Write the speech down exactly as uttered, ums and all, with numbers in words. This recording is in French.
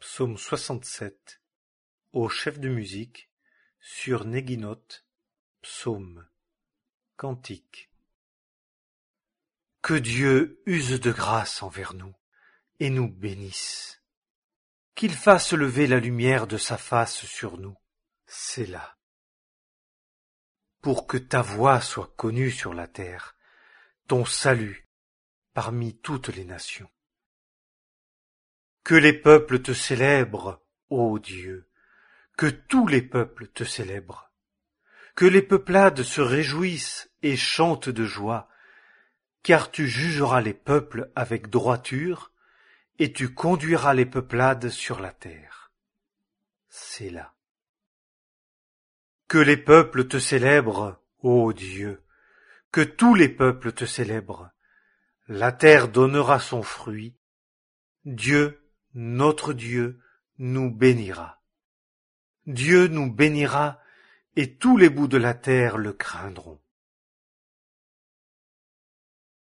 Psaume soixante-sept. Au chef de musique, sur Neghinot, psaume, cantique. Que Dieu use de grâce envers nous, et nous bénisse. Qu'il fasse lever la lumière de sa face sur nous, Sélah. Pour que ta voix soit connue sur la terre, ton salut parmi toutes les nations. Que les peuples te célèbrent, ô Dieu, que tous les peuples te célèbrent, que les peuplades se réjouissent et chantent de joie, car tu jugeras les peuples avec droiture, et tu conduiras les peuplades sur la terre. Sélah. Que les peuples te célèbrent, ô Dieu, que tous les peuples te célèbrent. La terre donnera son fruit. Dieu, notre Dieu, nous bénira. Dieu nous bénira, et tous les bouts de la terre le craindront.